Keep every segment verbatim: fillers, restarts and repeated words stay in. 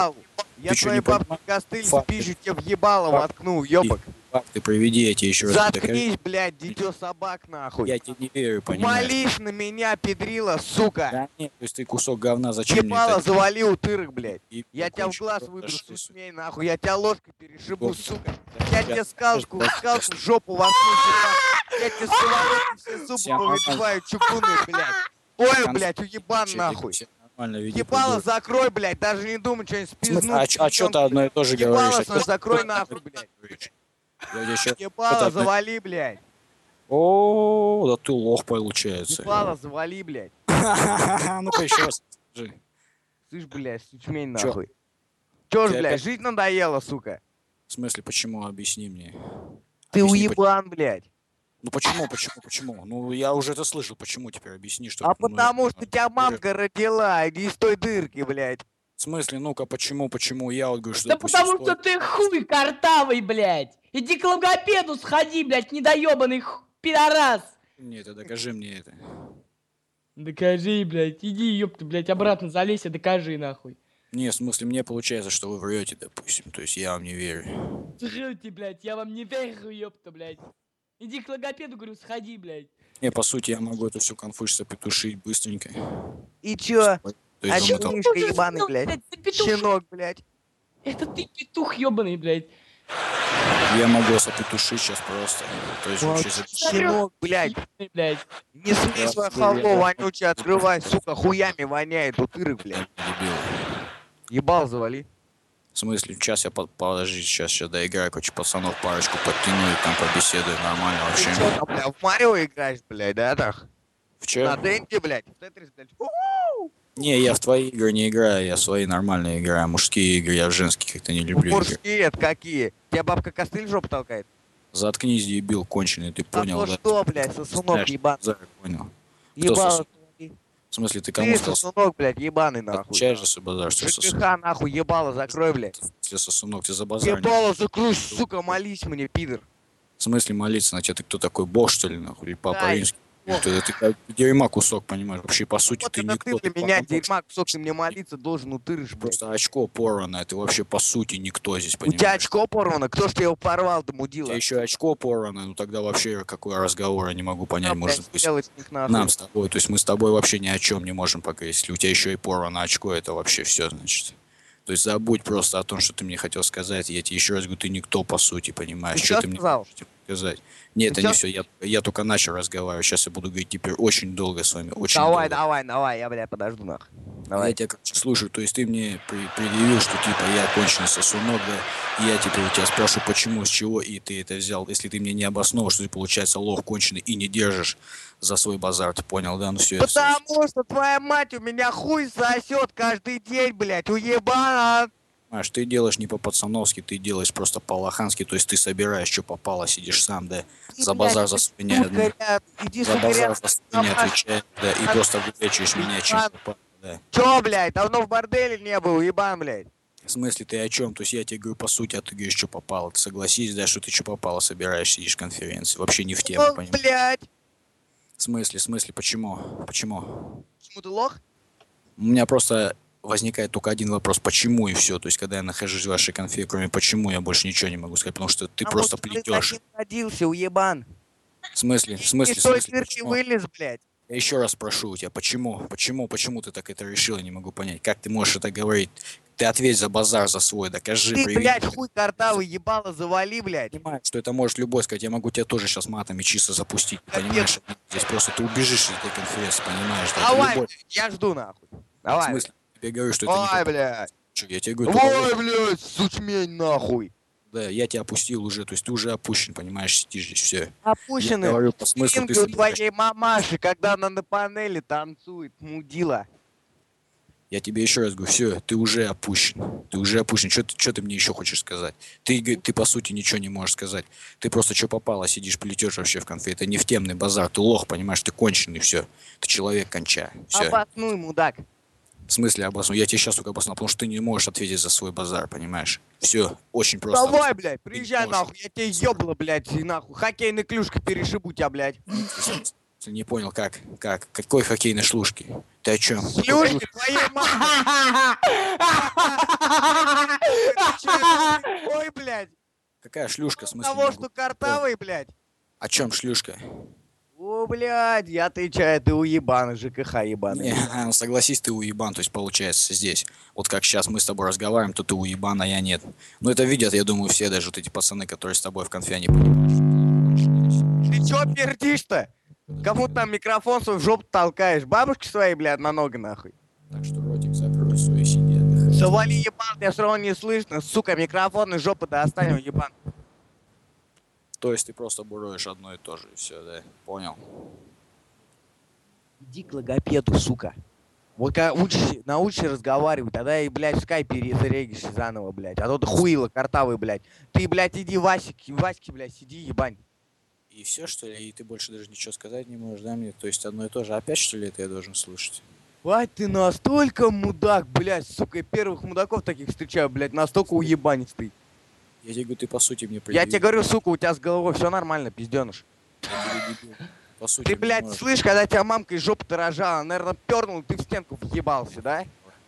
Я что, твоей не бабке понимаешь? костыль Факты. спизжу, тебе в ебало Факты. воткну, ёбок. Ты приведи, я тебе еще раз Заткнись, блядь, дитё собак, нахуй. Я тебе не верю, понимаешь? Молись на меня, педрила, сука. Да нет, то есть ты кусок говна, зачем мне Ебало это? завали, утырок, блядь. И Я тебя в кончик, глаз просто выдру, шли, сука. сучмей, нахуй. Я тебя ложкой перешибу, Ладно. сука. Я тебе Сейчас, скалку, сейчас, скалку сейчас. в жопу воткну, сука. Я тебе сковородки все зубы Всё нормально. повыбиваю, чугуны, блядь. Ой, Конф- блядь, уебан, Вообще, нахуй. всё нормально, веди Ебало придурок. закрой, блядь, даже не думай что-нибудь В смысле, спизнуть. а, чё- а что ты одно и то же Ебало говоришь? свое закрой нахуй, блядь. Я тебе щас- Ебало что-то- завали, блядь. О, да ты лох получается. Ебало завали, блядь. Ну-ка еще раз скажи. Слышь, блядь, сучмень, Чё? нахуй. Чё ж, Ты блядь, опять- жить надоело, сука. В смысле, почему? Объясни мне. Ты Объясни, уебан, блядь. Ну почему, почему, почему? Ну я уже это слышал, почему теперь объясни, что... А ну, потому это- что тебя мамка родила, иди из той дырки, блядь. В смысле, ну-ка, почему, почему? Я вот говорю, что... Да допустим, потому что стой- ты хуй картавый, блядь! Иди к логопеду сходи, блядь, недоебанный ху- пидорас! Нет, это докажи мне это. Докажи, блядь, иди, ёпта, блядь, обратно залезь и докажи, нахуй. Не, в смысле, мне получается, что вы врете, допустим. То есть я вам не верю. Трёте, блядь, я вам не верю, ёпта, блядь. Иди к логопеду, говорю, сходи, блядь. Не, по сути, я могу эту всю конфузию петушить быстренько. И чё? То А есть чё там это- мышка ебаный, блядь? ты петух. Щенок, блядь. Это ты петух ёбаный, блядь. я могу вас опетушить сейчас просто. То есть вообще... за- Щенок, блядь. Ебаный, блядь. Не смей свое Да, халво да. вонючее открывай, сука, хуями воняет, утырок, блядь. Дебил. Ебал завали. В смысле, сейчас я под... подожди, сейчас, сейчас доиграю, короче, пацанов парочку подтяну и там побеседую нормально Ты вообще. чё там, бля, в Марио играешь, блядь, да, так? В чё? На Денде, блядь. В Тетрис, блядь. Не, я в твои игры не играю, я в свои нормальные играю. Мужские игры, я в женские как-то не люблю. играть. Мужские это какие? Тебя бабка костыль в жопу толкает? Заткнись, дебил, конченый, ты А понял, то да? что, блядь, сосунок Знаешь, ебаный. за- Понял. Ебало. сосун? В смысле, ты кому Ты сказал? сосунок, блядь, ебаный, нахуй. Отвечаешь за свой базар, что сосунок? ЖКХ, нахуй, ебало, закрой, блядь. В смысле, сосунок, ты за базар не- Ебало, закрой, сука, молись мне, пидор. В смысле молиться на тебя? Ты кто такой, бог, что ли, нахуй? Или папа Ай, римский? бог. Ты, ты как дерьма кусок, понимаешь? Вообще, по сути, Вот ты это никто. ты для ты меня, потому что дерьма, кусок, ты мне молиться должен, утырыш, блядь. Просто очко порванное, ты вообще, по сути, никто здесь, У тебя понимаешь? очко порвано, кто ж ты его порвал, да У мудила? тебя еще очко порванное, ну тогда вообще какой разговор, я не могу понять, А, может блядь, быть, сделать их нахуй. нам с тобой, то есть мы с тобой вообще ни о чем не можем пока, если у тебя еще и порвано очко, это вообще все, значит. То есть забудь просто о том, что ты мне хотел сказать, я тебе еще раз говорю, ты никто, по сути, понимаешь, Ты что всё ты мне сказал? хочешь сказать. Нет, Ты это не всё- все, я, я только начал разговаривать, сейчас я буду говорить теперь очень долго с вами, очень Давай, долго. давай, давай, я, блядь, подожду нахуй. Давай. Я тебя, короче, слушаю, то есть ты мне при- предъявил, что типа я конченый сосунок, да, и я теперь у тебя спрашиваю, почему, с чего, и ты это взял, если ты мне не обосновал, что ты, получается, лох конченый и не держишь за свой базар, ты понял, да, ну все это... Потому что твоя мать у меня хуй сосет каждый день, блядь, уебана. Понимаешь, ты делаешь не по-пацановски, ты делаешь просто по-лохански, то есть ты собираешь, что попало, сидишь сам, да, Ты, за блядь, базар за свой не, сука, ряд, иди, за сука, базар рядом за свой не со мной. отвечаешь, да, и просто вылечиваешь меня, чем попало, да. Чё, блядь, давно в борделе не был, ебан, блядь. В смысле, ты о чем? То есть я тебе говорю по сути, а ты говоришь, что попало. Ты согласись, да, что ты что попало, собираешь, сидишь в конференции. Вообще не в тему, Ох, понимаешь? блядь. В смысле, в смысле, почему? Почему? Почему ты лох? У меня просто возникает только один вопрос, почему и все. То есть, когда я нахожусь в вашей конфе, кроме почему, я больше ничего не могу сказать, потому что ты Потому просто что ты плетешь. таким родился, уебан. В смысле, в смысле, Из в той смысле, дырки почему? вылез, блядь. Я еще раз прошу у тебя, почему? Почему, почему ты так это решил, я не могу понять. Как ты можешь это говорить? Ты ответь за базар, за свой, докажи, Ты, приведи. блядь, хуй картавый, ебало, завали, блядь. Понимаешь, что это может любой сказать, я могу тебя тоже сейчас матами чисто запустить, ты Капец. понимаешь? Здесь просто ты убежишь из этой конференции, понимаешь? да? Это Давай, любой- блядь, я жду, нахуй. В Давай. смысле? Я тебе говорю, что это Ой, не блядь. Чё, я тебе говорю, только Ой, вот, блядь, сучмень, нахуй. да, я тебя опустил уже, то есть ты уже опущен, понимаешь, сидишь здесь, все. Опущенный. Я говорю, по смыслу ты Пинги у собираешь. твоей мамаши, когда она на панели танцует, мудила. Я тебе еще раз говорю, все, ты уже опущен. Ты уже опущен. Что ты, чё ты мне еще хочешь сказать? Ты, г- ты, по сути, ничего не можешь сказать. Ты просто что попало, сидишь, плетешь вообще в конфе. Это не в темный базар. Ты лох, понимаешь, ты конченый, все. Ты человек конча. Все. Обоснуй, мудак. В смысле обоснул? Я тебе сейчас только обоснул, потому что ты не можешь ответить за свой базар, понимаешь? Все, очень просто. Давай, блядь, приезжай можешь. нахуй, я тебе ёбло, блядь, и нахуй. Хоккейной клюшкой перешибу тебя, блядь. Ты не понял, как? Как? Какой хоккейной шлюшки? Ты о чем? Шлюшки твоей мамы! Ой, блядь! Какая шлюшка, в смысле? Того, не что могу- картавый, блядь! О чем шлюшка? О, блядь, я отвечаю, ты уебан, ЖКХ ебаный. Не, ну, согласись, ты уебан, то есть получается здесь. Вот как сейчас мы с тобой разговариваем, то ты уебан, а я нет. Ну это видят, я думаю, все, даже вот эти пацаны, которые с тобой в конфе, они понимают. Ты чё пердишь-то? Кому там микрофон свой в жопу толкаешь? Бабушки свои, блядь, много нахуй. Так что ротик закрой свой, сиди, отдыхай. Завали ебан, тебя все равно не слышно. Сука, микрофон из жопы достань, ебан. То есть ты просто буровишь одно и то же, и все, да? Понял? Иди к логопеду, сука. Вот когда учишь, научишься разговаривать, тогда и, блядь, в скайпе зарегишься заново, блядь. А то ты хуило, картавый, блядь. Ты, блядь, иди Васик, Ваське, блядь, сиди, ебань. И все, что ли? И ты больше даже ничего сказать не можешь, да, мне? То есть одно и то же. Опять, что ли, это я должен слушать? Бать, ты настолько мудак, блядь, сука, я первых мудаков таких встречаю, блядь, настолько уебанистый. Я тебе говорю, ты по сути мне Я предъявил. тебе говорю, сука, у тебя с головой все нормально, пизденыш. Я тебе дебил. По сути, Ты, мне блядь, можешь- слышь, когда тебя мамка из жопы рожала, наверное, пернул, ты в стенку въебался, да?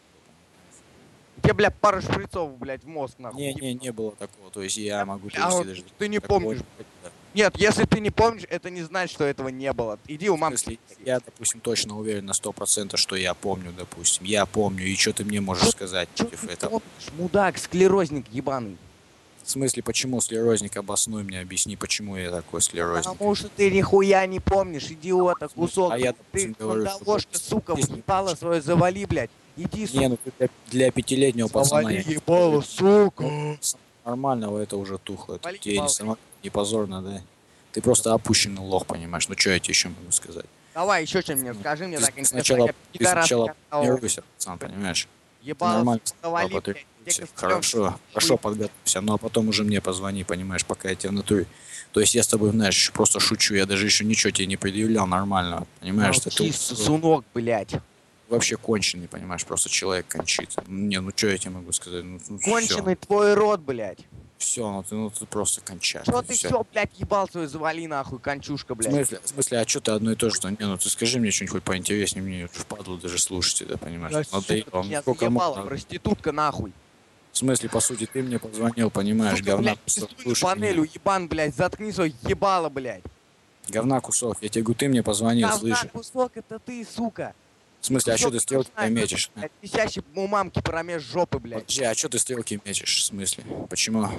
Тебе, блядь, пару шприцов, блядь, в мозг, нахуй. Не, не, не было такого. То есть я могу А вот привести даже... ты не такое. помнишь. Нет, если ты не помнишь, это не значит, что этого не было. Иди у В мамки. смысле, я, допустим, точно уверен на сто процентов, что я помню, допустим. Я помню, и что ты мне можешь сказать Чё против ты этого? помнишь, мудак, склерозник ебаный? В смысле, почему склерозник? Обоснуй мне, объясни, почему я такой склерозник. Потому что ты нихуя не помнишь, идиота, кусок. А я, ты допустим, говорю, что мандавошка, сука, если- въебало свое завали, блядь. Иди, Не, сука, ну ты для, для пятилетнего пацана завали я- ебало, сука. нормального это уже тухло. Это Вали тебе ебало. не, само- не позорно, да? Ты просто опущенный лох, понимаешь? Ну что я тебе еще могу сказать? Давай еще что мне скажи, мне Ты так интересно. сначала, я ты пидорас, сначала я стал тренируйся, пацан, понимаешь? Ты ебало, нормально сука, завали, сначала блядь. потренируйся. Те Хорошо, костём, хорошо хуй. подготовься, ну а потом уже мне позвони, понимаешь, пока я тебя в натуре. То есть я с тобой, знаешь, еще просто шучу, я даже еще ничего тебе не предъявлял нормального, понимаешь? Ты, Молчи, сунок, блядь. вообще конченый, понимаешь, просто человек кончит. Не, ну что я тебе могу сказать? Ну, ну, Конченый твой рот, блядь. Все, ну ты, ну ты просто кончаешь. Что ну ты всё. все, блядь, ебал свой завали, нахуй, кончушка, В блядь. смысле, в смысле, а что ты одно и то же? Не, ну ты скажи мне что-нибудь хоть поинтереснее, мне впадло даже слушать это, понимаешь? Да, Надоело, сука, ну меня сколько заебала, можно? проститутка, нахуй. В смысле, по сути, ты мне позвонил, понимаешь, Сука, говна блядь, кусок, пиздуй на слушай панель, меня. уебан, блядь, заткни свой ебало, блядь. Говна кусок, я тебе говорю, ты мне позвонил, Говна слышишь? кусок, это ты, сука. В смысле, а что ты Кусок стрелки знаешь, метишь? блядь, висящий у мамки промеж жопы, блядь. Подожди, а что ты стрелки метишь, в смысле? Почему?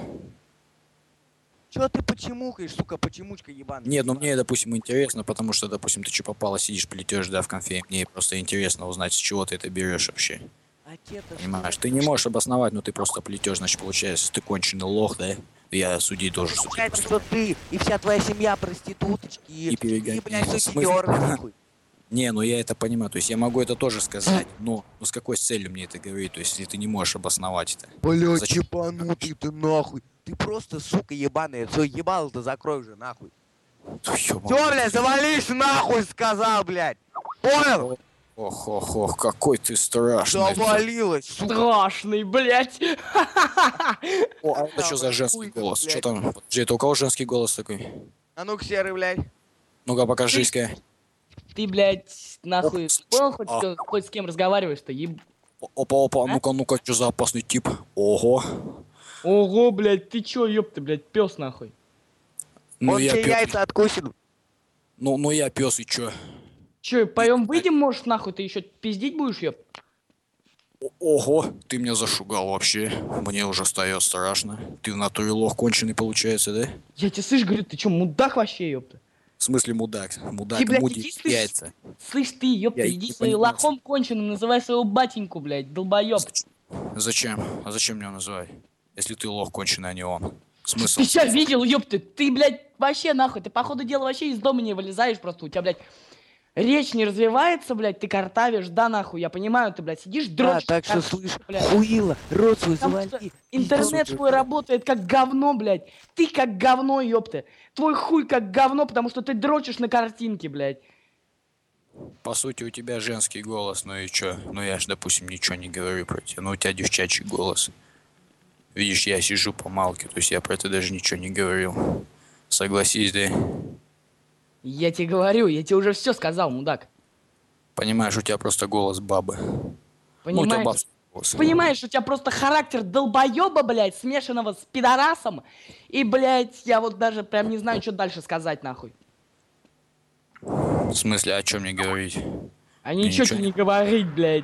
Чё ты почемукаешь, сука, почемучка ебаная? Нет, ну мне, допустим, интересно, потому что, допустим, ты что попало, сидишь, плетешь, да, в конфе, мне просто интересно узнать, с чего ты это берешь вообще. Отец-то Понимаешь, что? ты не можешь обосновать, но ты просто плетешь, значит, получается, ты конченый лох, да? Я судить должен, что ты Получается, просто... что ты и вся твоя семья проституточки, и, И перегони. и блядь, В смысле? сутенёры, нахуй. Не, ну я это понимаю, то есть я могу это тоже сказать, но, но с какой целью мне это говорить, то есть если ты не можешь обосновать это? Блядь, Зачем? ебанутый ты нахуй. Ты просто, сука, ебаная. Все, ебало-то закрой уже, нахуй. Всё, Все, блядь, завались нахуй, сказал, блядь. Понял? Ох, ох, ох, какой ты страшный. Завалилась, сука. Страшный, блядь. О, а это что за женский Хуй, голос? блядь. Что там? Подожди, это у кого женский голос такой? А ну-ка, серый, блядь. Ну-ка, покажись-ка. Ты, блядь, нахуй, Ох, понял хоть, а. что- хоть с кем разговариваешь-то? Еб... Опа, опа, А? ну-ка, ну-ка, что за опасный тип? Ого. Ого, блядь, ты чё, ёпта, блядь, пес нахуй. Ну Он я тебе пес. яйца откусит. Ну, ну я пес и чё? Чё, поем выйдем, может, нахуй, ты еще пиздить будешь, ёп? О- Ого, ты меня зашугал вообще. Мне уже стает страшно. Ты в натуре лох конченый получается, да? Я тебе слышь, говорю, ты чё, мудак вообще, ёпта? В смысле мудак? Мудак, Ты, блядь, муди, иди, слышь, яйца. Слышь ты, ёпта, Я иди не своим понимаю. лохом конченым, называй своего батеньку, блядь, долбоёб. Зачем? А зачем меня называть? Если ты лох конченый, а не он. Смысл? Ты сейчас видел, ёпта, ты, блядь, вообще нахуй, ты, походу дела, вообще из дома не вылезаешь просто, у тебя, блядь, речь не развивается, блядь, ты картавишь, да, нахуй, я понимаю, ты, блядь, сидишь, Да, дрочишь. так что, картавишь, слышь, блядь. хуила, рот свой Потому что завали. интернет Пиздец. твой работает как говно, блядь. Ты как говно, ёпта. Твой хуй как говно, потому что ты дрочишь на картинке, блядь. По сути, у тебя женский голос, ну и чё? Ну я ж, допустим, ничего не говорю про тебя, но у тебя девчачий голос. Видишь, я сижу, помалкиваю, то есть я про это даже ничего не говорил. Согласись, да? Я тебе говорю, я тебе уже все сказал, мудак. Понимаешь, у тебя просто голос бабы. Ну, у тебя Понимаешь? бабский голос. Понимаешь, у тебя просто характер долбоеба, блядь, смешанного с пидорасом. И, блядь, я вот даже прям не знаю, что дальше сказать, нахуй. В смысле, о чем мне говорить? А Мне ничего ничего тебе не- не говорить, блядь.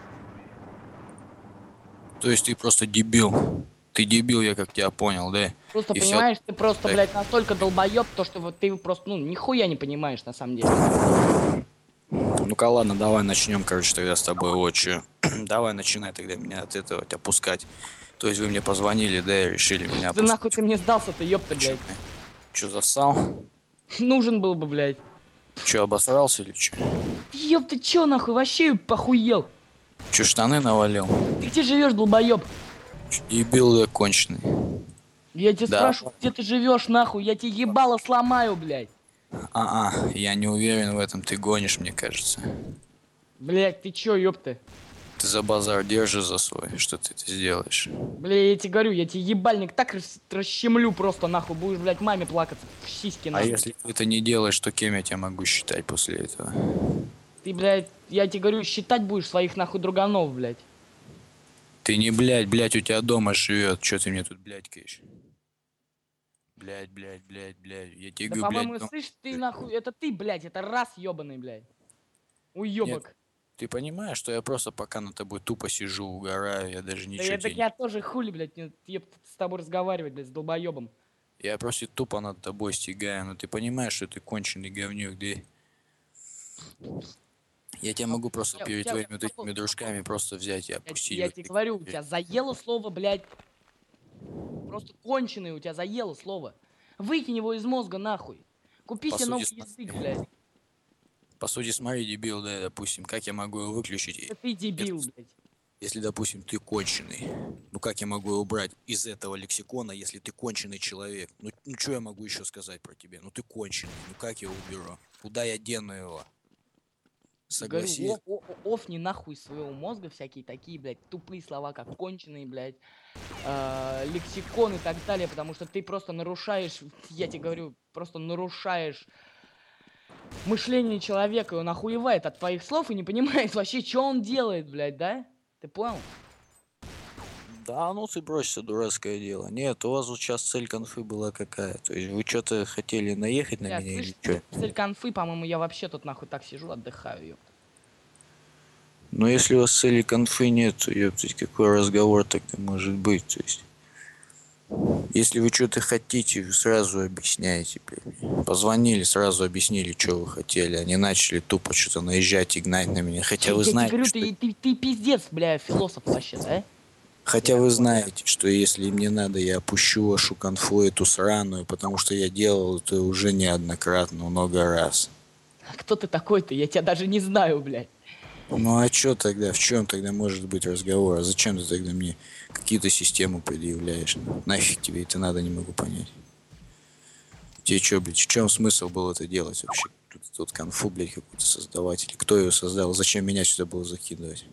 То есть ты просто дебил. Ты дебил, я как тебя понял, да? Просто И всё. понимаешь, ты просто, Так. блядь, настолько долбоеб, то что вот ты просто, ну, нихуя не понимаешь, на самом деле. Ну-ка, ладно, давай начнем, короче, тогда с тобой вот чё. Давай начинай тогда меня от этого опускать. То есть вы мне позвонили, да, и решили меня Да нахуй опустить. ты мне сдался-то, ёпта, блядь. Че, зассал? Нужен был бы, блядь. Че, обосрался или че? Ёпта, чё нахуй, вообще похуел? Че, штаны навалил? Ты где живешь, долбоеб? Чё, дебил я конченый. Я тебя Да. спрашиваю, где ты живешь, нахуй? Я тебе ебало сломаю, блядь. А-а, я не уверен в этом, ты гонишь, мне кажется. Блядь, ты чё, ёпта? Ты за базар держи за свой, что ты это сделаешь. Бля, я тебе говорю, я тебе ебальник так рас- расщемлю просто, нахуй. Будешь, блядь, маме плакаться в сиськи, А нахуй. если ты это не делаешь, то кем я тебя могу считать после этого? Ты, блядь, я тебе говорю, считать будешь своих, нахуй, друганов, блядь. Ты не блядь, блядь, у тебя дома живет. Че ты мне тут блядькаешь? Блядь, блядь, блядь, блядь. Я тебе Да, говорю, по-моему, блядь, дом- слышь, ты, нахуй, это ты, блядь, это раз ебаный, блядь. Уебок. Ты понимаешь, что я просто пока над тобой тупо сижу, угораю, я даже Да ничего я, тебе так не... я тоже хули, блядь, не- еб- с тобой разговаривать, блядь, с долбоебом. Я просто тупо над тобой стигаю, но ты понимаешь, что ты конченый говнюк, да? Я тебя могу просто Я- перед я- твоими вот я- этими дружками просто взять и Я, опустить. я вот тебе так. говорю, у тебя заело слово, блядь. Просто конченый у тебя заело слово. Выкинь его из мозга, нахуй. Купи По себе сути, новый смотри. язык, блядь. По сути, смотри, дебил, да, допустим, как я могу его выключить, Да ты дебил, если, блядь. если, допустим, ты конченый? Ну как я могу его убрать из этого лексикона, если ты конченый человек? Ну, ну что я могу еще сказать про тебя? Ну ты конченый, ну как я его уберу? Куда я дену его? Говорю, Согласись? о- о- офни нахуй из своего мозга всякие такие, блядь, тупые слова, как конченый, блядь, э, лексикон и так далее, потому что ты просто нарушаешь, я тебе говорю, просто нарушаешь мышление человека, и он охуевает от твоих слов и не понимает вообще, что он делает, блядь, да? Ты понял? Да, ну ты брось, это дурацкое дело. Нет, у вас вот сейчас цель конфы была какая? То есть вы что-то хотели наехать на Бля, меня слышь, или что? цель конфы, по-моему, я вообще тут нахуй так сижу, отдыхаю, ёпта. Но если у вас цели конфы нет, то ёптать, какой разговор тогда может быть? То есть, если вы что-то хотите, вы сразу объясняете, блядь. Позвонили, сразу объяснили, что вы хотели. Они начали тупо что-то наезжать и гнать на меня. Хотя вы я тебе знаете, говорю, что... ты, ты, ты пиздец, бля, философ вообще, да? Хотя вы знаете, что если мне надо, я опущу вашу конфу эту сраную, потому что я делал это уже неоднократно, много раз. А кто ты такой-то? Я тебя даже не знаю, блядь. Ну а что тогда? В чем тогда может быть разговор? А зачем ты тогда мне какие-то системы предъявляешь? Нафиг тебе это надо, не могу понять. Тебе что, блядь, в чем смысл был это делать вообще? Тут, тут конфу, блядь, какую-то создавать? Или кто ее создал? Зачем меня сюда было закидывать?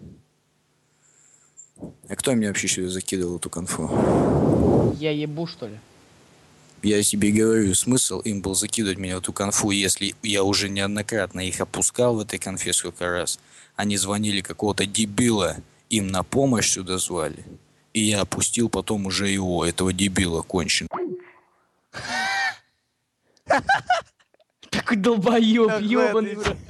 А кто меня вообще сюда закидывал эту конфу? Я ебу, что ли? Я тебе говорю, смысл им был закидывать меня в эту конфу, если я уже неоднократно их опускал в этой конфе сколько раз. Они звонили какого-то дебила, им на помощь сюда звали. И я опустил потом уже его, этого дебила кончен. Такой долбоёб, Какой ёбаный ты в рот.